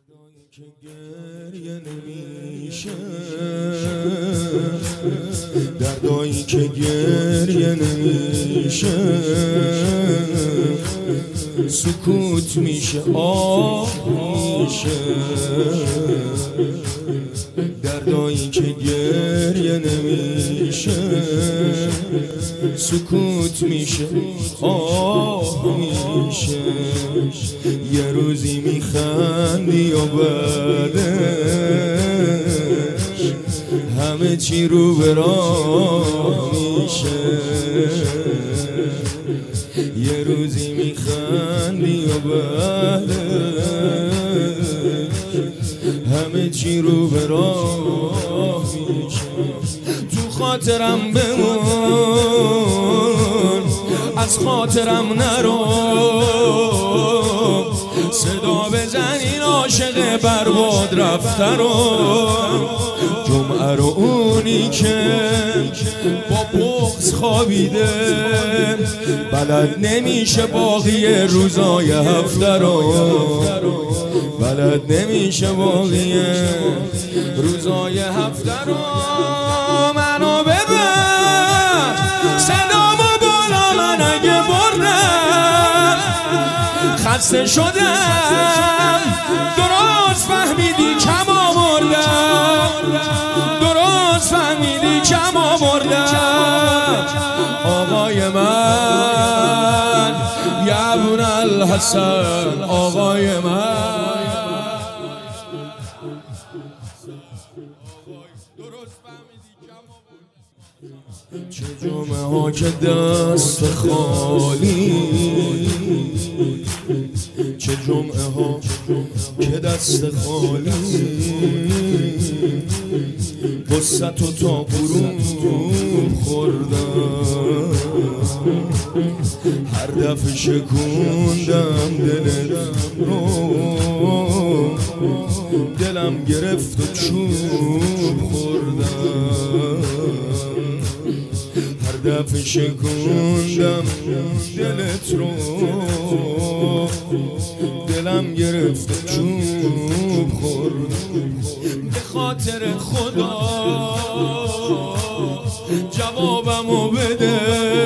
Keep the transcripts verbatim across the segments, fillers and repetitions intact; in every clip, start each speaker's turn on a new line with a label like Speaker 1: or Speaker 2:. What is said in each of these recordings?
Speaker 1: دردایی که گریه نمیشه، دردایی که گریه نمیشه، سکوت میشه آه میشه. دردایی که گریه نمیشه، سکوت میشه آه میشه. یه روزی میخندی و بعدش همه چی رو به راه میشه. یه روزی میخندی و بعدش همه چی رو به راه میشه. تو خاطرم بمون، از خاطرم نرو، صدا بزن این عاشق برباد رفته رو. جمعه رو اونی که با بغض خوابیده، بلد نمیشه باقی روزای هفته رو، بلد نمیشه باقی روزای هفته رو. منو ببر صدامو بالا، من اگه بردم خسته شدم، درست فهمیدی کم آوردم، درست فهمیدی کم آوردم. آقای من یبن الحسن، آقای من چه جمعه ها که دست خالی، چه جمعه ها که دست خالی، وسط و تا غروب خوردم. هر دفعه شکوندم دلت رو، دلم گرفت و چوب خوردم. هر دفعه شکوندم دلت رو، دلم گرفت و چوب خوردم. به خاطر خدا جوابمو بده،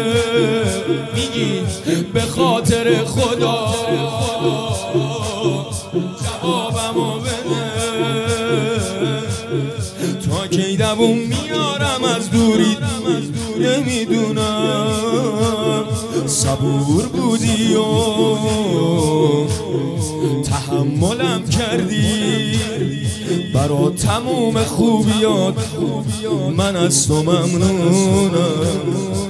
Speaker 1: میگی به خاطر خدا جوابمو بده. تا کی دووم میارم از دوری، نمیدونم. صبور بودی و تحملم کردی، برا تموم خوبیات من از تو ممنونم.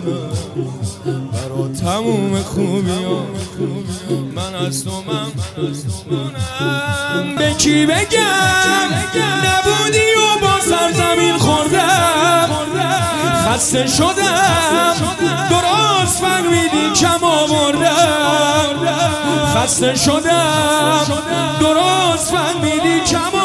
Speaker 1: برا تموم خوبیات من از تو ممنونم. به کی بگم نبودی و با سرزمین خوردم، خسته شدم، درست فهمیدی کم آوردم. خسته شدم، درست فهمیدی کم